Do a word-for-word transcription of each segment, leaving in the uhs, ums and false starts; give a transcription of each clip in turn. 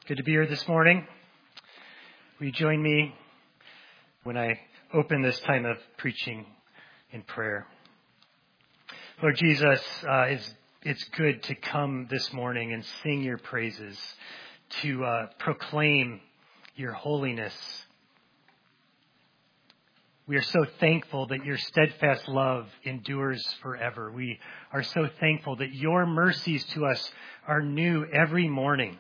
Good to be here this morning. Will you join me when I open this time of preaching in prayer? Lord Jesus, uh, it's, it's good to come this morning and sing your praises, to uh, proclaim your holiness. We are so thankful that your steadfast love endures forever. We are so thankful that your mercies to us are new every morning.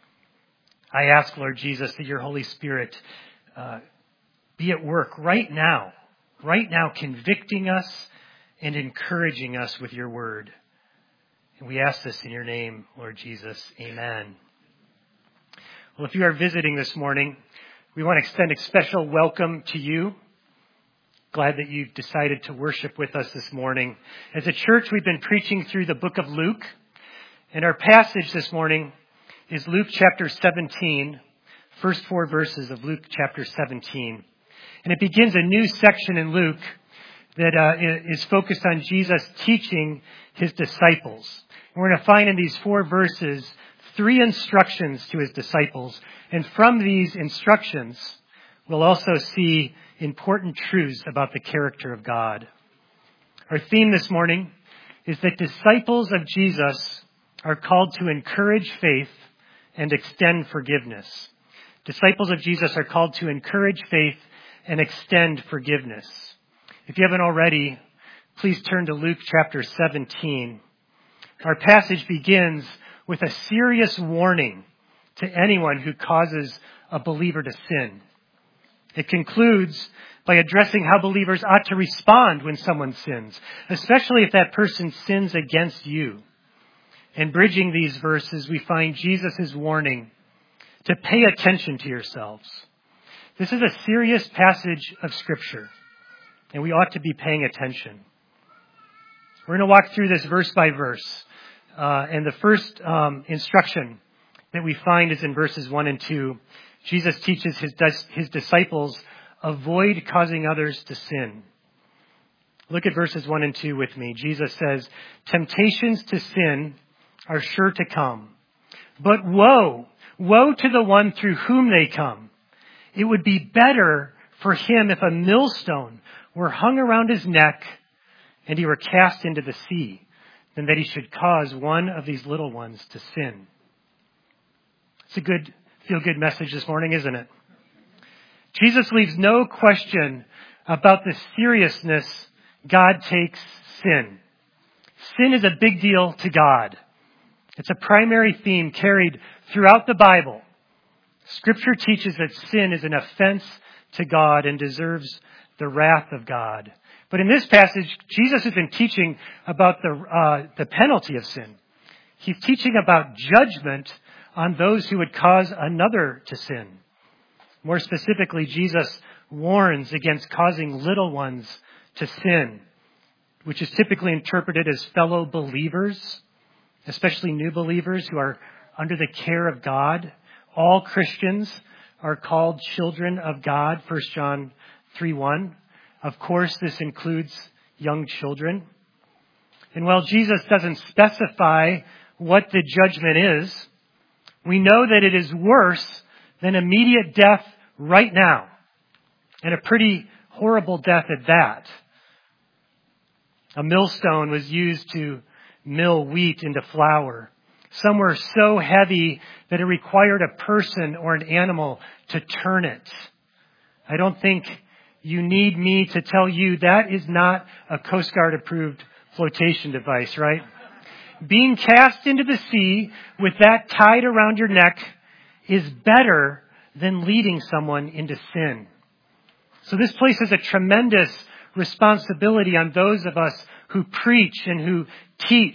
I ask, Lord Jesus, that your Holy Spirit uh, be at work right now, right now, convicting us and encouraging us with your word. And we ask this in your name, Lord Jesus. Amen. Well, if you are visiting this morning, we want to extend a special welcome to you. Glad that you've decided to worship with us this morning. As a church, we've been preaching through the book of Luke, and our passage this morning is Luke chapter seventeen, first four verses of Luke chapter seventeen. And it begins a new section in Luke that uh, is focused on Jesus teaching his disciples. And we're going to find in these four verses three instructions to his disciples. And from these instructions, we'll also see important truths about the character of God. Our theme this morning is that disciples of Jesus are called to encourage faith and extend forgiveness. Disciples of Jesus are called to encourage faith and extend forgiveness. If you haven't already, please turn to Luke chapter seventeen. Our passage begins with a serious warning to anyone who causes a believer to sin. It concludes by addressing how believers ought to respond when someone sins, especially if that person sins against you. In bridging these verses, we find Jesus' warning to pay attention to yourselves. This is a serious passage of Scripture, and we ought to be paying attention. We're going to walk through this verse by verse, uh, and the first um, instruction that we find is in verses one and two. Jesus teaches his, his disciples, avoid causing others to sin. Look at verses one and two with me. Jesus says, temptations to sin are sure to come. But woe, woe to the one through whom they come. It would be better for him if a millstone were hung around his neck and he were cast into the sea than that he should cause one of these little ones to sin. It's a good, feel-good message this morning, isn't it? Jesus leaves no question about the seriousness God takes sin. Sin is a big deal to God. It's a primary theme carried throughout the Bible. Scripture teaches that sin is an offense to God and deserves the wrath of God. But in this passage, Jesus has been teaching about the uh, the penalty of sin. He's teaching about judgment on those who would cause another to sin. More specifically, Jesus warns against causing little ones to sin, which is typically interpreted as fellow believers, especially new believers who are under the care of God. All Christians are called children of God, First John three one. Of course, this includes young children. And while Jesus doesn't specify what the judgment is, we know that it is worse than immediate death right now, and a pretty horrible death at that. A millstone was used to mill wheat into flour. Some were so heavy that it required a person or an animal to turn it. I don't think you need me to tell you that is not a Coast Guard approved flotation device, right? Being cast into the sea with that tied around your neck is better than leading someone into sin. So this places a tremendous responsibility on those of us who preach and who teach.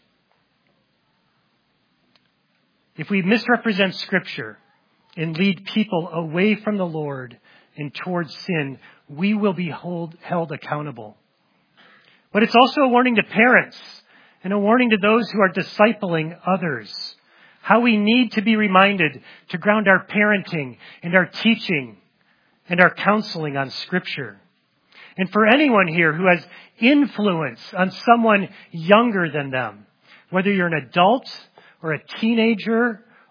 If we misrepresent Scripture and lead people away from the Lord and towards sin, we will be hold, held accountable. But it's also a warning to parents and a warning to those who are discipling others. How we need to be reminded to ground our parenting and our teaching and our counseling on Scripture. And for anyone here who has influence on someone younger than them, whether you're an adult or a teenager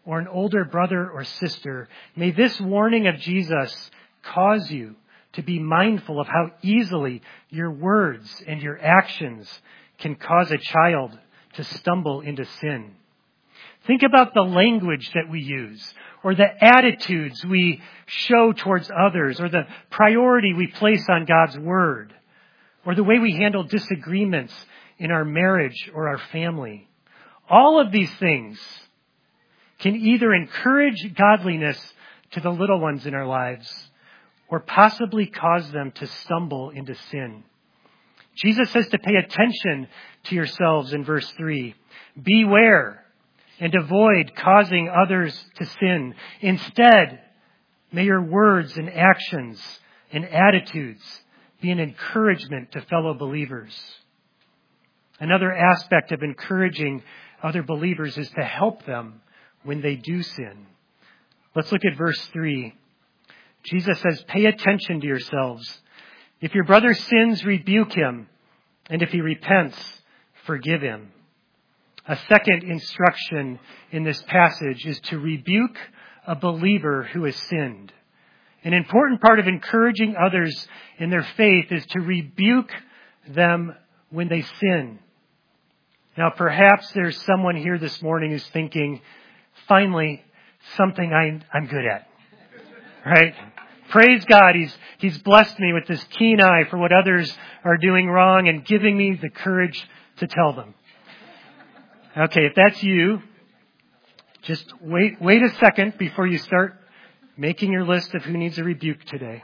or an older brother or sister, may this warning of Jesus cause you to be mindful of how easily your words and your actions can cause a child to stumble into sin. Think about the language that we use, or the attitudes we show towards others, or the priority we place on God's word, or the way we handle disagreements in our marriage or our family. All of these things can either encourage godliness to the little ones in our lives, or possibly cause them to stumble into sin. Jesus says to pay attention to yourselves in verse three. Beware and avoid causing others to sin. Instead, may your words and actions and attitudes be an encouragement to fellow believers. Another aspect of encouraging other believers is to help them when they do sin. Let's look at verse three. Jesus says, pay attention to yourselves. If your brother sins, rebuke him. And if he repents, forgive him. A second instruction in this passage is to rebuke a believer who has sinned. An important part of encouraging others in their faith is to rebuke them when they sin. Now, perhaps there's someone here this morning who's thinking, finally, something I, I'm good at. Right? Praise God, He's He's blessed me with this keen eye for what others are doing wrong and giving me the courage to tell them. Okay, if that's you, just wait wait a second before you start making your list of who needs a rebuke today.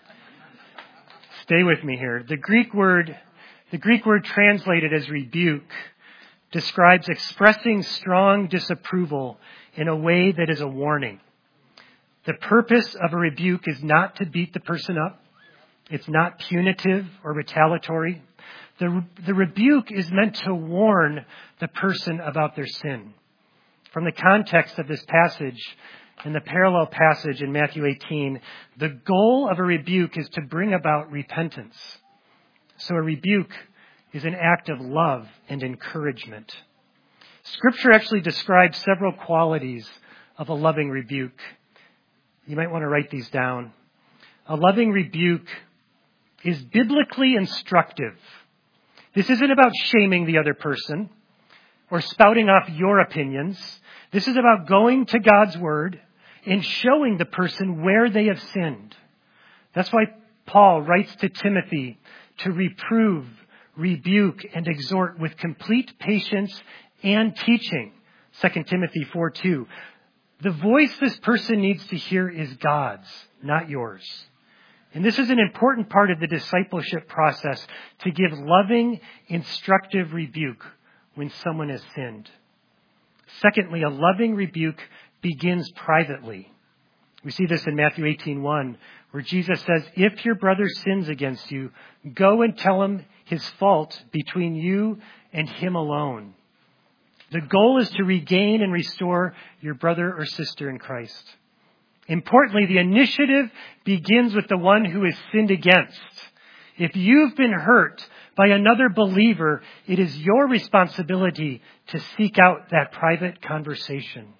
Stay with me here. The Greek word, the Greek word translated as rebuke describes expressing strong disapproval in a way that is a warning. The purpose of a rebuke is not to beat the person up. It's not punitive or retaliatory. The, the rebuke is meant to warn the person about their sin. From the context of this passage and the parallel passage in Matthew eighteen, the goal of a rebuke is to bring about repentance. So a rebuke is an act of love and encouragement. Scripture actually describes several qualities of a loving rebuke. You might want to write these down. A loving rebuke is biblically instructive. This isn't about shaming the other person or spouting off your opinions. This is about going to God's word and showing the person where they have sinned. That's why Paul writes to Timothy to reprove, rebuke, and exhort with complete patience and teaching. Second Timothy four two. The voice this person needs to hear is God's, not yours. And this is an important part of the discipleship process, to give loving, instructive rebuke when someone has sinned. Secondly, a loving rebuke begins privately. We see this in Matthew eighteen one, where Jesus says, if your brother sins against you, go and tell him his fault between you and him alone. The goal is to regain and restore your brother or sister in Christ. Importantly, the initiative begins with the one who is sinned against. If you've been hurt by another believer, it is your responsibility to seek out that private conversation.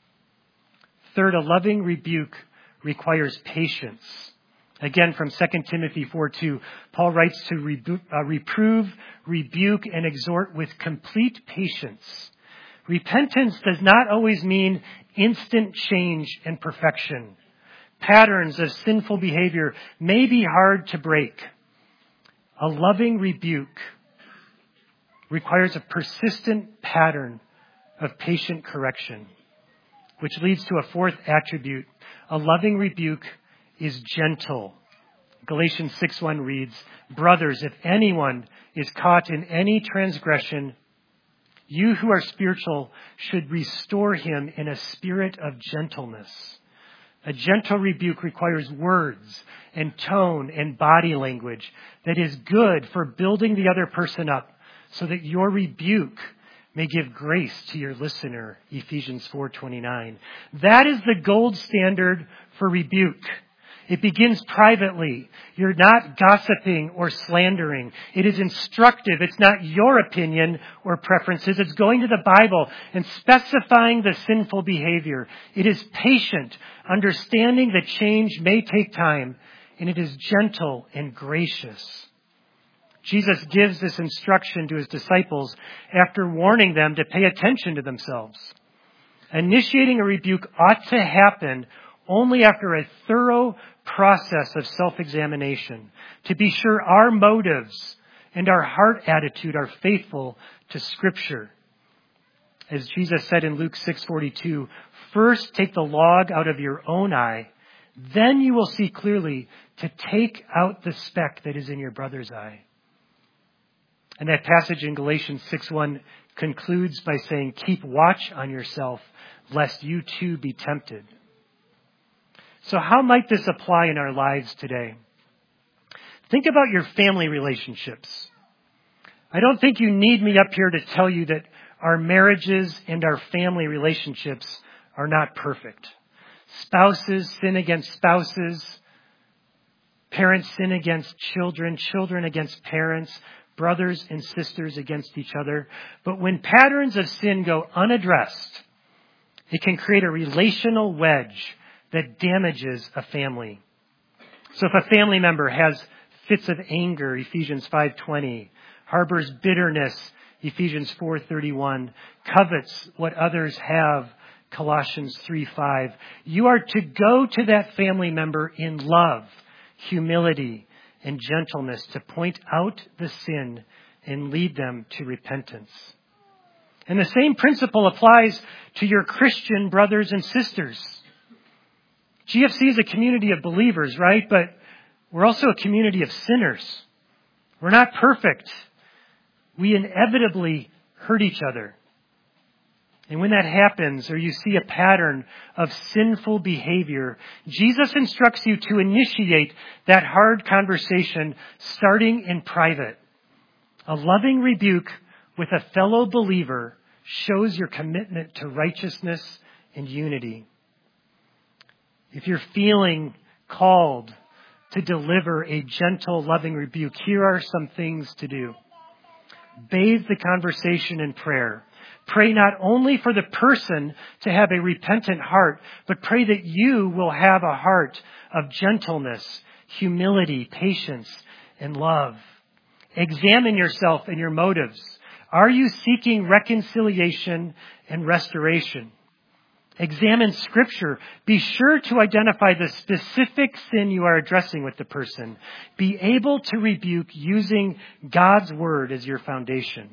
Third, a loving rebuke requires patience. Again, from Second Timothy four two, Paul writes to rebu- uh, reprove, rebuke, and exhort with complete patience. Repentance does not always mean instant change and perfection. Patterns of sinful behavior may be hard to break. A loving rebuke requires a persistent pattern of patient correction, which leads to a fourth attribute. A loving rebuke is gentle. Galatians six one reads, brothers, if anyone is caught in any transgression, you who are spiritual should restore him in a spirit of gentleness. A gentle rebuke requires words and tone and body language that is good for building the other person up, so that your rebuke may give grace to your listener. Ephesians four twenty-nine. That is the gold standard for rebuke. It begins privately. You're not gossiping or slandering. It is instructive. It's not your opinion or preferences. It's going to the Bible and specifying the sinful behavior. It is patient, understanding that change may take time, and it is gentle and gracious. Jesus gives this instruction to his disciples after warning them to pay attention to themselves. Initiating a rebuke ought to happen only after a thorough process of self-examination, to be sure our motives and our heart attitude are faithful to Scripture. As Jesus said in Luke six forty-two, first take the log out of your own eye, then you will see clearly to take out the speck that is in your brother's eye. And that passage in Galatians six one concludes by saying, keep watch on yourself, lest you too be tempted. So how might this apply in our lives today? Think about your family relationships. I don't think you need me up here to tell you that our marriages and our family relationships are not perfect. Spouses sin against spouses. Parents sin against children. Children against parents. Brothers and sisters against each other. But when patterns of sin go unaddressed, it can create a relational wedge that damages a family. So if a family member has fits of anger, Ephesians five twenty, harbors bitterness, Ephesians four thirty-one, covets what others have, Colossians three five, you are to go to that family member in love, humility, and gentleness to point out the sin and lead them to repentance. And the same principle applies to your Christian brothers and sisters. G F C is a community of believers, right? But we're also a community of sinners. We're not perfect. We inevitably hurt each other. And when that happens, or you see a pattern of sinful behavior, Jesus instructs you to initiate that hard conversation starting in private. A loving rebuke with a fellow believer shows your commitment to righteousness and unity. If you're feeling called to deliver a gentle, loving rebuke, here are some things to do. Bathe the conversation in prayer. Pray not only for the person to have a repentant heart, but pray that you will have a heart of gentleness, humility, patience, and love. Examine yourself and your motives. Are you seeking reconciliation and restoration? Examine Scripture. Be sure to identify the specific sin you are addressing with the person. Be able to rebuke using God's Word as your foundation.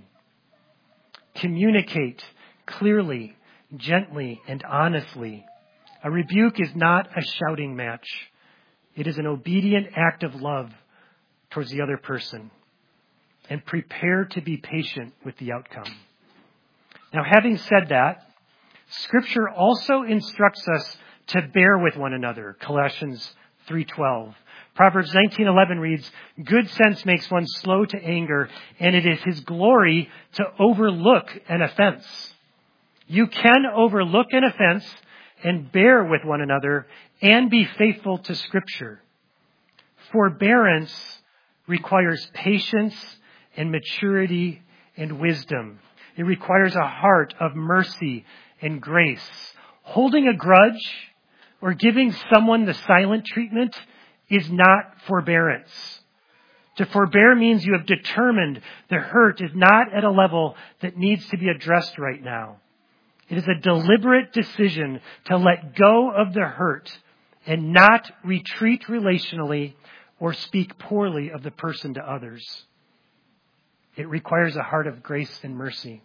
Communicate clearly, gently, and honestly. A rebuke is not a shouting match. It is an obedient act of love towards the other person. And prepare to be patient with the outcome. Now, having said that, Scripture also instructs us to bear with one another. Colossians three twelve. Proverbs nineteen eleven reads, good sense makes one slow to anger, and it is his glory to overlook an offense. You can overlook an offense and bear with one another and be faithful to Scripture. Forbearance requires patience and maturity and wisdom. It requires a heart of mercy and grace. Holding a grudge or giving someone the silent treatment is not forbearance. To forbear means you have determined the hurt is not at a level that needs to be addressed right now. It is a deliberate decision to let go of the hurt and not retreat relationally or speak poorly of the person to others. It requires a heart of grace and mercy.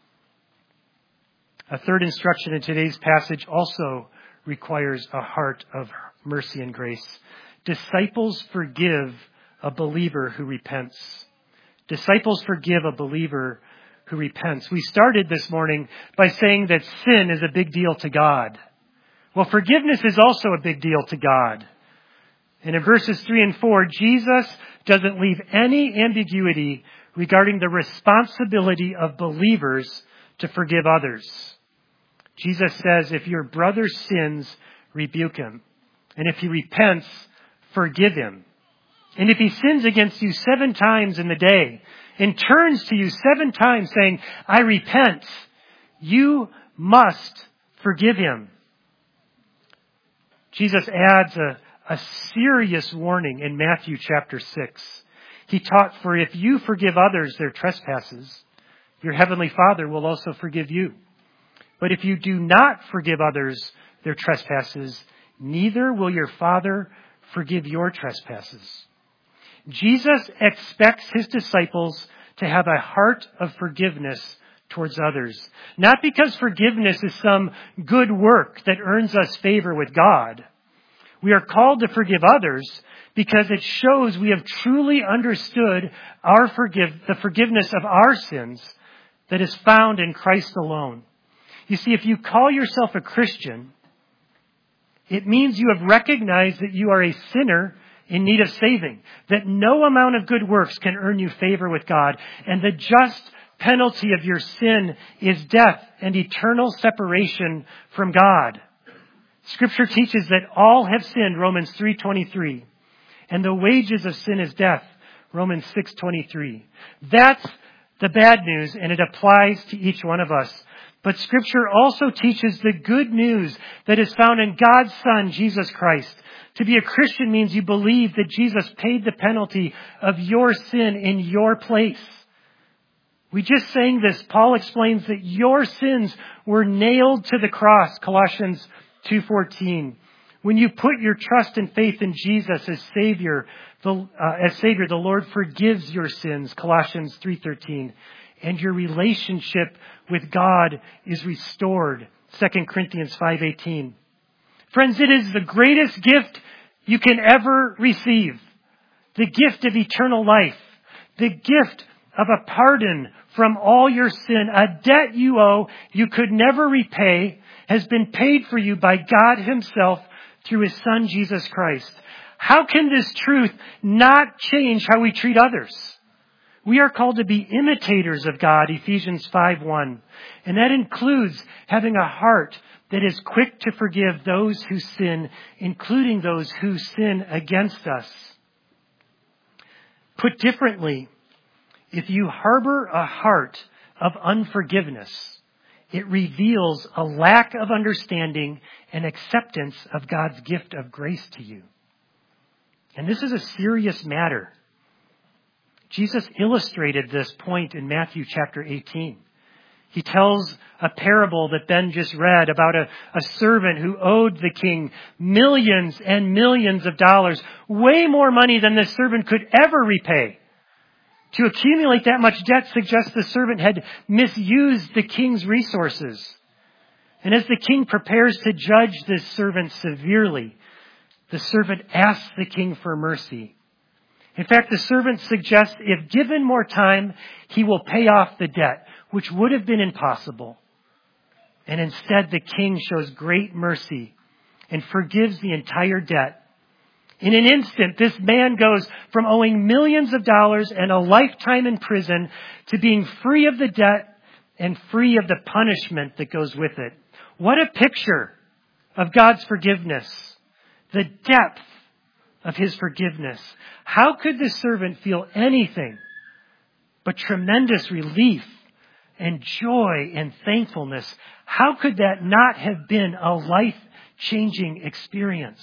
A third instruction in today's passage also requires a heart of mercy and grace. Disciples forgive a believer who repents. Disciples forgive a believer who repents. We started this morning by saying that sin is a big deal to God. Well, forgiveness is also a big deal to God. And in verses three and four, Jesus doesn't leave any ambiguity regarding the responsibility of believers to forgive others. Jesus says, if your brother sins, rebuke him. And if he repents, forgive him. And if he sins against you seven times in the day and turns to you seven times saying, I repent, you must forgive him. Jesus adds a, a serious warning in Matthew chapter six. He taught, for if you forgive others their trespasses, your heavenly Father will also forgive you. But if you do not forgive others their trespasses, neither will your Father forgive your trespasses. Jesus expects his disciples to have a heart of forgiveness towards others. Not because forgiveness is some good work that earns us favor with God. We are called to forgive others because it shows we have truly understood our forgive, the forgiveness of our sins that is found in Christ alone. You see, if you call yourself a Christian, it means you have recognized that you are a sinner in need of saving, that no amount of good works can earn you favor with God, and the just penalty of your sin is death and eternal separation from God. Scripture teaches that all have sinned, Romans three twenty-three, and the wages of sin is death, Romans six twenty-three. That's the bad news, and it applies to each one of us. But Scripture also teaches the good news that is found in God's Son, Jesus Christ. To be a Christian means you believe that Jesus paid the penalty of your sin in your place. We just sang this. Paul explains that your sins were nailed to the cross, Colossians two fourteen. When you put your trust and faith in Jesus as Savior, the, uh, as Savior, the Lord forgives your sins, Colossians three thirteen. And your relationship with God is restored, Second Corinthians five eighteen. Friends, it is the greatest gift you can ever receive. The gift of eternal life. The gift of a pardon from all your sin. A debt you owe, you could never repay, has been paid for you by God himself through his Son, Jesus Christ. How can this truth not change how we treat others? We are called to be imitators of God, Ephesians five one. And that includes having a heart that is quick to forgive those who sin, including those who sin against us. Put differently, if you harbor a heart of unforgiveness, it reveals a lack of understanding and acceptance of God's gift of grace to you. And this is a serious matter. Jesus illustrated this point in Matthew chapter eighteen. He tells a parable that Ben just read about a, a servant who owed the king millions and millions of dollars, way more money than this servant could ever repay. To accumulate that much debt suggests the servant had misused the king's resources. And as the king prepares to judge this servant severely, the servant asks the king for mercy. In fact, the servant suggests if given more time, he will pay off the debt, which would have been impossible. And instead, the king shows great mercy and forgives the entire debt. In an instant, this man goes from owing millions of dollars and a lifetime in prison to being free of the debt and free of the punishment that goes with it. What a picture of God's forgiveness. The depth of his forgiveness. How could this servant feel anything but tremendous relief and joy and thankfulness? How could that not have been a life-changing experience?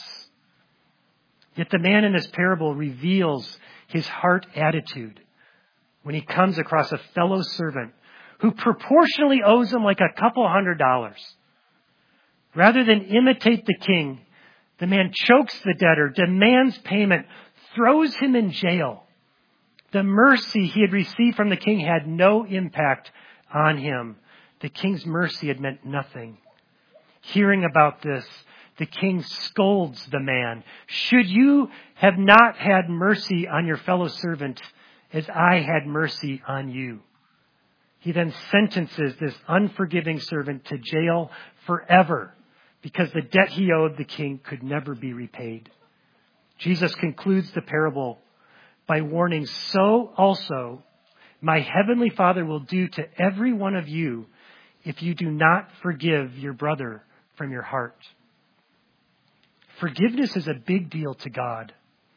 Yet the man in this parable reveals his heart attitude when he comes across a fellow servant who proportionally owes him like a couple hundred dollars. Rather than imitate the king, the man chokes the debtor, demands payment, throws him in jail. The mercy he had received from the king had no impact on him. The king's mercy had meant nothing. Hearing about this, the king scolds the man. Should you have not had mercy on your fellow servant as I had mercy on you? He then sentences this unforgiving servant to jail forever because the debt he owed the king could never be repaid. Jesus concludes the parable by warning, so also my heavenly Father will do to every one of you if you do not forgive your brother from your heart. Forgiveness is a big deal to God.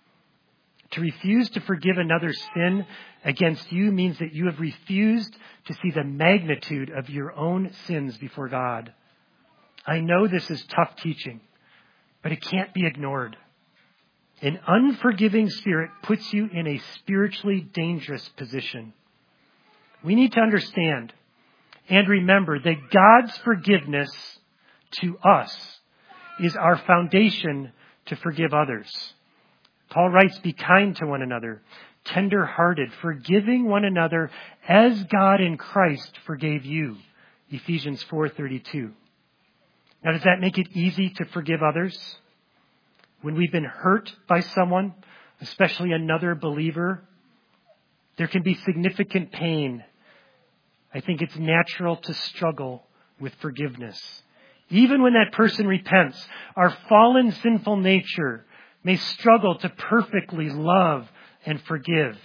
To refuse to forgive another's sin against you means that you have refused to see the magnitude of your own sins before God. I know this is tough teaching, but it can't be ignored. An unforgiving spirit puts you in a spiritually dangerous position. We need to understand and remember that God's forgiveness to us is our foundation to forgive others. Paul writes, be kind to one another, tender-hearted, forgiving one another as God in Christ forgave you. Ephesians four thirty-two. Now, does that make it easy to forgive others? When we've been hurt by someone, especially another believer, there can be significant pain. I think it's natural to struggle with forgiveness. Even when that person repents, our fallen sinful nature may struggle to perfectly love and forgive.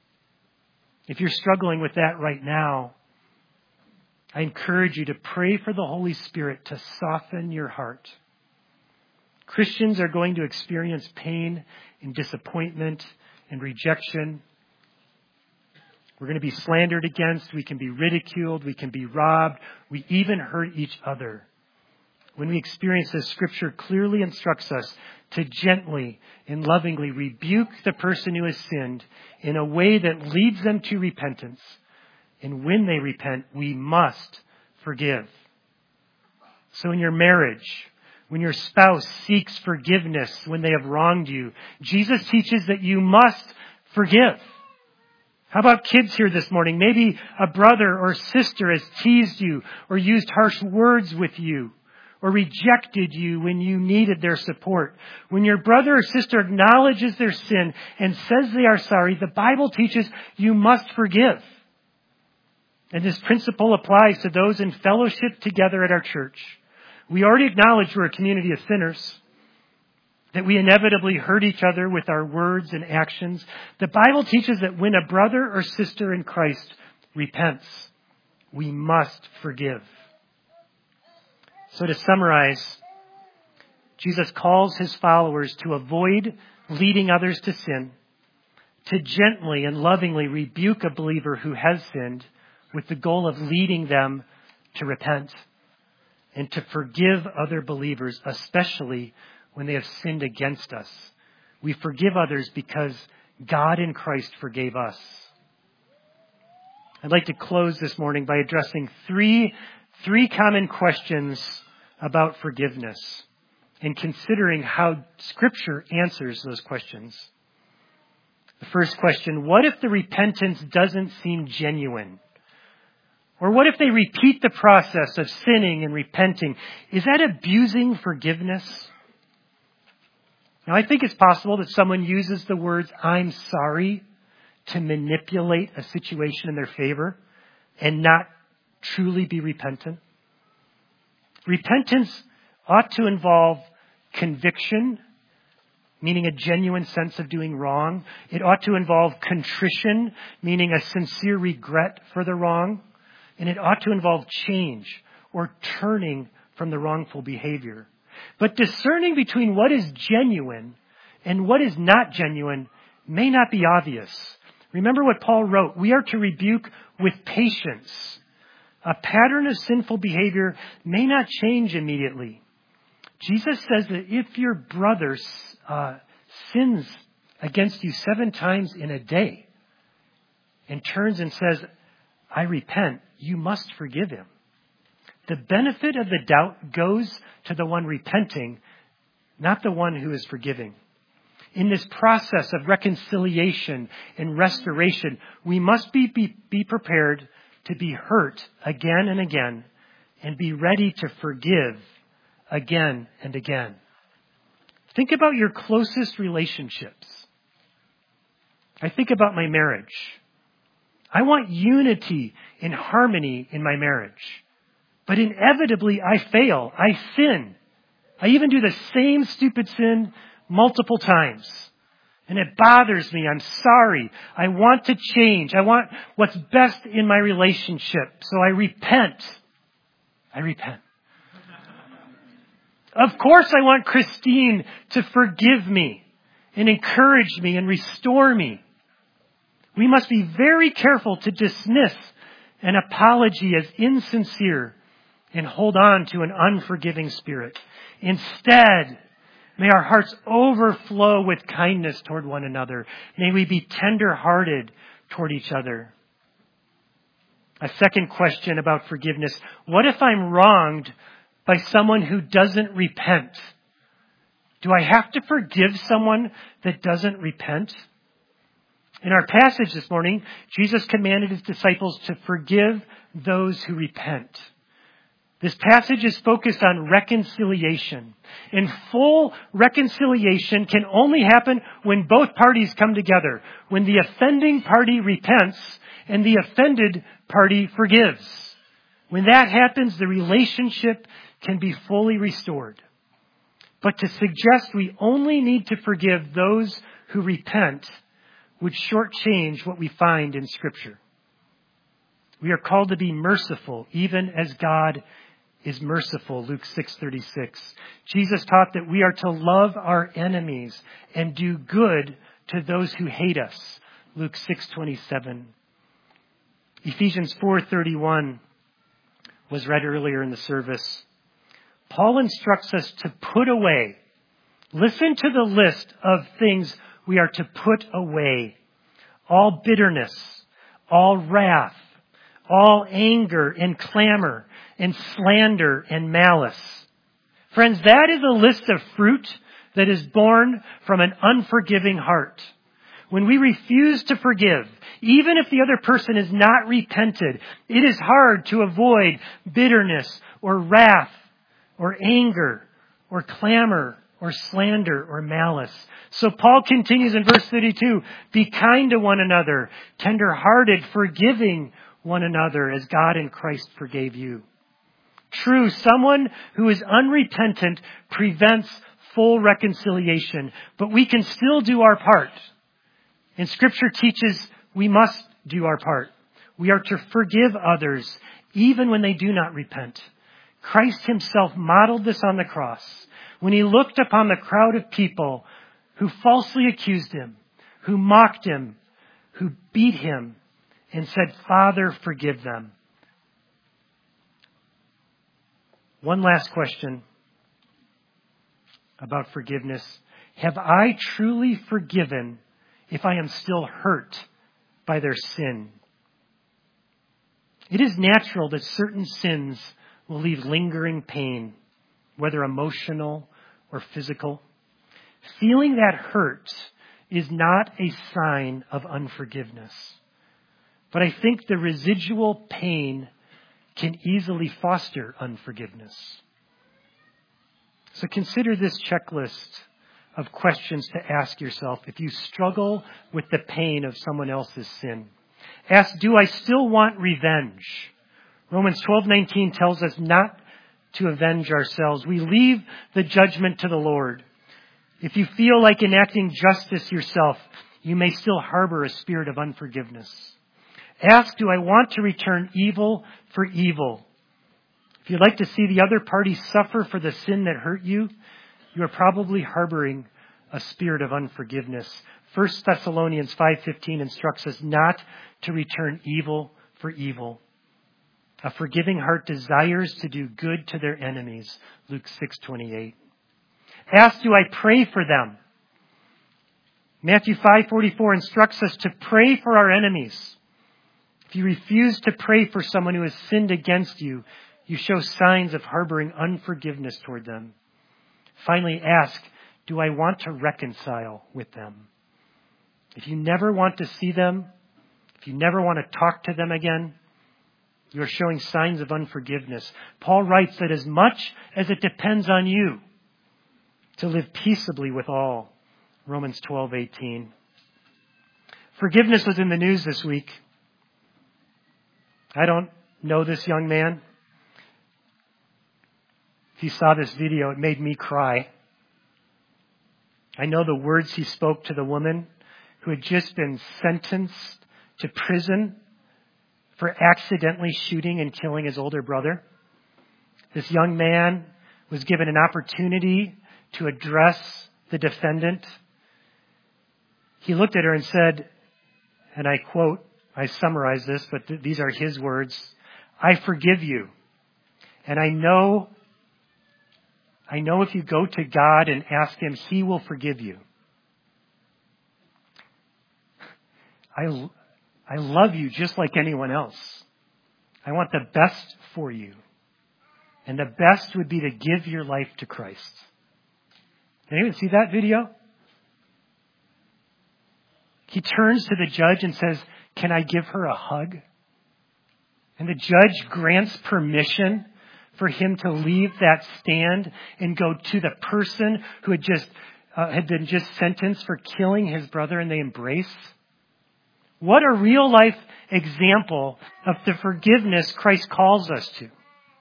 If you're struggling with that right now, I encourage you to pray for the Holy Spirit to soften your heart. Christians are going to experience pain and disappointment and rejection. We're going to be slandered against. We can be ridiculed. We can be robbed. We even hurt each other. When we experience this, Scripture clearly instructs us to gently and lovingly rebuke the person who has sinned in a way that leads them to repentance. And when they repent, we must forgive. So in your marriage, when your spouse seeks forgiveness when they have wronged you, Jesus teaches that you must forgive. How about kids here this morning? Maybe a brother or sister has teased you or used harsh words with you or rejected you when you needed their support. When your brother or sister acknowledges their sin and says they are sorry, the Bible teaches you must forgive. And this principle applies to those in fellowship together at our church. We already acknowledge we're a community of sinners, that we inevitably hurt each other with our words and actions. The Bible teaches that when a brother or sister in Christ repents, we must forgive. So to summarize, Jesus calls his followers to avoid leading others to sin, to gently and lovingly rebuke a believer who has sinned with the goal of leading them to repent, and to forgive other believers, especially when they have sinned against us. We forgive others because God in Christ forgave us. I'd like to close this morning by addressing three, three common questions about forgiveness and considering how Scripture answers those questions. The first question, what if the repentance doesn't seem genuine? Or what if they repeat the process of sinning and repenting? Is that abusing forgiveness? Now, I think it's possible that someone uses the words, I'm sorry, to manipulate a situation in their favor and not truly be repentant. Repentance ought to involve conviction, meaning a genuine sense of doing wrong. It ought to involve contrition, meaning a sincere regret for the wrong. And it ought to involve change or turning from the wrongful behavior. But discerning between what is genuine and what is not genuine may not be obvious. Remember what Paul wrote. We are to rebuke with patience. A pattern of sinful behavior may not change immediately. Jesus says that if your brother uh, sins against you seven times in a day and turns and says, I repent, you must forgive him. The benefit of the doubt goes to the one repenting, not the one who is forgiving. In this process of reconciliation and restoration, we must be, be, be prepared to be hurt again and again and be ready to forgive again and again. Think about your closest relationships. I think about my marriage. I want unity and harmony in my marriage. But inevitably, I fail. I sin. I even do the same stupid sin multiple times. And it bothers me. I'm sorry. I want to change. I want what's best in my relationship. So I repent. I repent. Of course, I want Christine to forgive me and encourage me and restore me. We must be very careful to dismiss an apology as insincere and hold on to an unforgiving spirit. Instead, may our hearts overflow with kindness toward one another. May we be tender-hearted toward each other. A second question about forgiveness. What if I'm wronged by someone who doesn't repent? Do I have to forgive someone that doesn't repent? In our passage this morning, Jesus commanded his disciples to forgive those who repent. This passage is focused on reconciliation. And full reconciliation can only happen when both parties come together, when the offending party repents and the offended party forgives. When that happens, the relationship can be fully restored. But to suggest we only need to forgive those who repent would shortchange what we find in Scripture. We are called to be merciful, even as God is merciful, Luke six thirty-six. Jesus taught that we are to love our enemies and do good to those who hate us, Luke six twenty-seven. Ephesians four thirty-one was read earlier in the service. Paul instructs us to put away. Listen to the list of things we are to put away. All bitterness, all wrath, all anger and clamor and slander and malice. Friends, that is a list of fruit that is born from an unforgiving heart. When we refuse to forgive, even if the other person is not repented, it is hard to avoid bitterness or wrath or anger or clamor or slander or malice. So Paul continues in verse thirty-two, be kind to one another, tender-hearted, forgiving one another as God in Christ forgave you. True, someone who is unrepentant prevents full reconciliation, but we can still do our part. And Scripture teaches we must do our part. We are to forgive others even when they do not repent. Christ himself modeled this on the cross when he looked upon the crowd of people who falsely accused him, who mocked him, who beat him, and said, Father, forgive them. One last question about forgiveness. Have I truly forgiven if I am still hurt by their sin? It is natural that certain sins will leave lingering pain, whether emotional or physical. Feeling that hurt is not a sign of unforgiveness. But I think the residual pain can easily foster unforgiveness. So consider this checklist of questions to ask yourself if you struggle with the pain of someone else's sin. Ask, do I still want revenge? Romans twelve nineteen tells us not to avenge ourselves. We leave the judgment to the Lord. If you feel like enacting justice yourself, you may still harbor a spirit of unforgiveness. Ask, do I want to return evil for evil? If you'd like to see the other party suffer for the sin that hurt you, you are probably harboring a spirit of unforgiveness. First Thessalonians five fifteen instructs us not to return evil for evil. A forgiving heart desires to do good to their enemies. Luke six twenty-eight. Ask, do I pray for them? Matthew five forty-four instructs us to pray for our enemies. If you refuse to pray for someone who has sinned against you, you show signs of harboring unforgiveness toward them. Finally, ask, do I want to reconcile with them? If you never want to see them, if you never want to talk to them again, you are showing signs of unforgiveness. Paul writes that as much as it depends on you to live peaceably with all. Romans twelve eighteen. Forgiveness was in the news this week. I don't know this young man. If you saw this video, it made me cry. I know the words he spoke to the woman who had just been sentenced to prison for accidentally shooting and killing his older brother. This young man was given an opportunity to address the defendant. He looked at her and said, and I quote, I summarize this, but th- these are his words, "I forgive you. And I know, I know if you go to God and ask him, he will forgive you. I, I love you just like anyone else. I want the best for you. And the best would be to give your life to Christ." Did anyone see that video? He turns to the judge and says, "Can I give her a hug?" And the judge grants permission for him to leave that stand and go to the person who had just uh, had been just sentenced for killing his brother, and they embrace. What a real life example of the forgiveness Christ calls us to.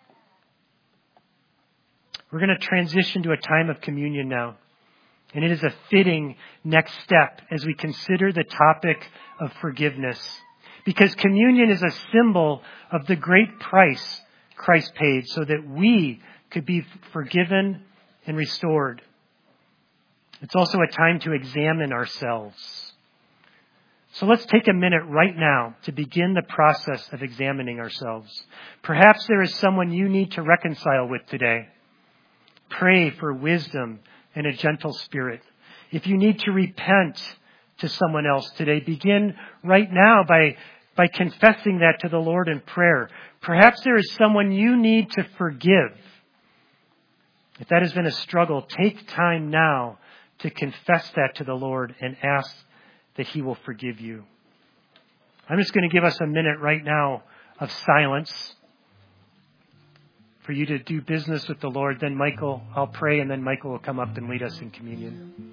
We're going to transition to a time of communion now. And it is a fitting next step as we consider the topic of forgiveness. Because communion is a symbol of the great price Christ paid so that we could be forgiven and restored. It's also a time to examine ourselves. So let's take a minute right now to begin the process of examining ourselves. Perhaps there is someone you need to reconcile with today. Pray for wisdom and a gentle spirit. If you need to repent to someone else today, begin right now by, by confessing that to the Lord in prayer. Perhaps there is someone you need to forgive. If that has been a struggle, take time now to confess that to the Lord and ask that he will forgive you. I'm just going to give us a minute right now of silence for you to do business with the Lord. Then Michael, I'll pray, and then Michael will come up and lead us in communion.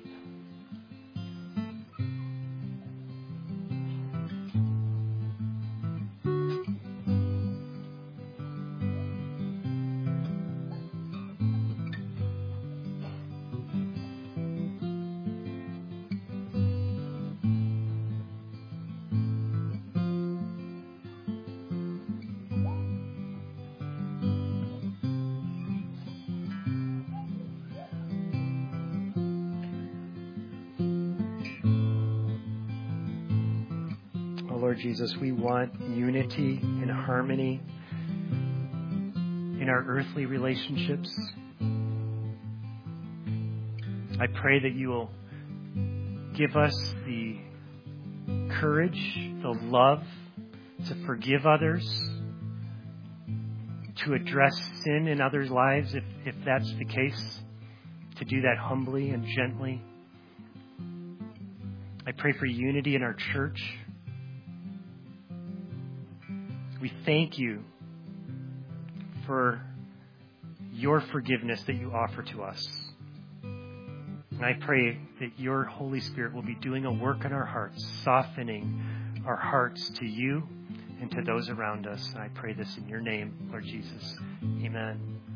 Lord Jesus, we want unity and harmony in our earthly relationships. I pray that you will give us the courage, the love to forgive others, to address sin in others' lives if, if that's the case, to do that humbly and gently. I pray for unity in our church. We thank you for your forgiveness that you offer to us. And I pray that your Holy Spirit will be doing a work in our hearts, softening our hearts to you and to those around us. And I pray this in your name, Lord Jesus. Amen.